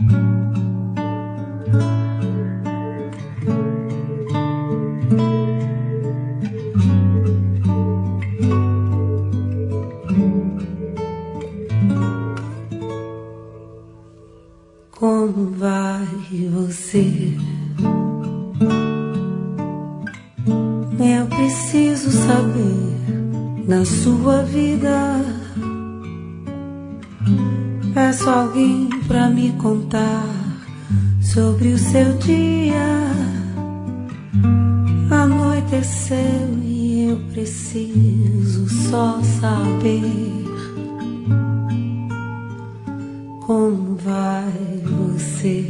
Como vai você? Eu preciso saber na sua vida. Peço alguém pra me contar sobre o seu dia. Anoiteceu e eu preciso só saber. Como vai você?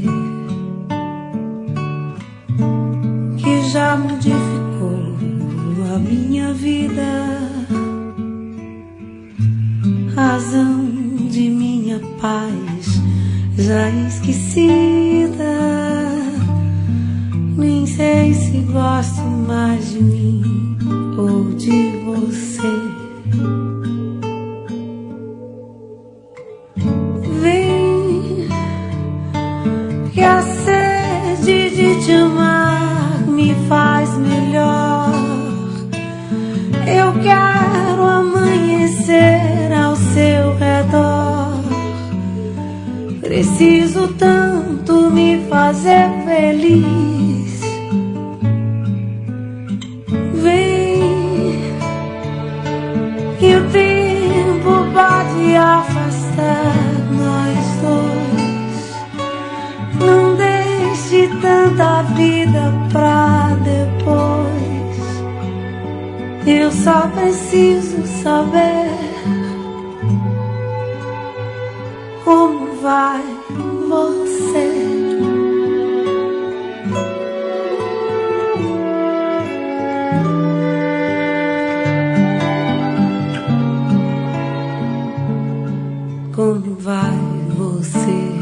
Que já modificou a minha vida, razão de minha paz já esquecida. Nem sei se gosto mais de mim ou de você. Vem, que a sede de te amar me faz melhor. Eu quero amanhecer ao seu redor. Preciso tanto me fazer feliz. Vem, que o tempo pode afastar nós dois. Não deixe tanta vida pra depois. Eu só preciso saber como vai você. Como vai você?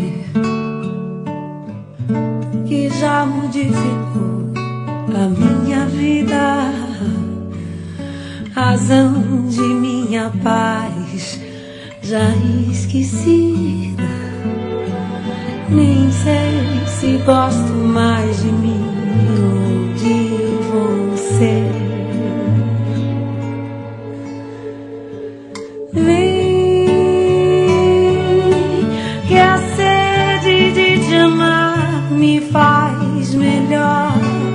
Que já modificou a minha vida, razão de minha paz já esquecida. Nem sei se gosto mais de mim ou de você. Vem, que a sede de te amar me faz melhor.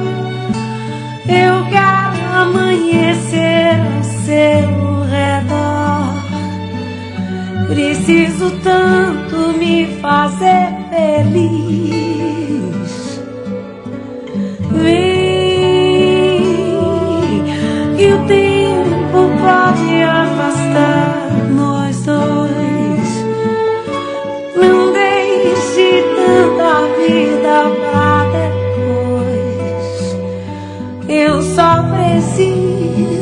Eu quero amanhecer ao seu redor. Preciso tanto me fazer feliz. Vem, que o tempo pode afastar nós dois. Não deixe tanta vida pra depois. Eu só preciso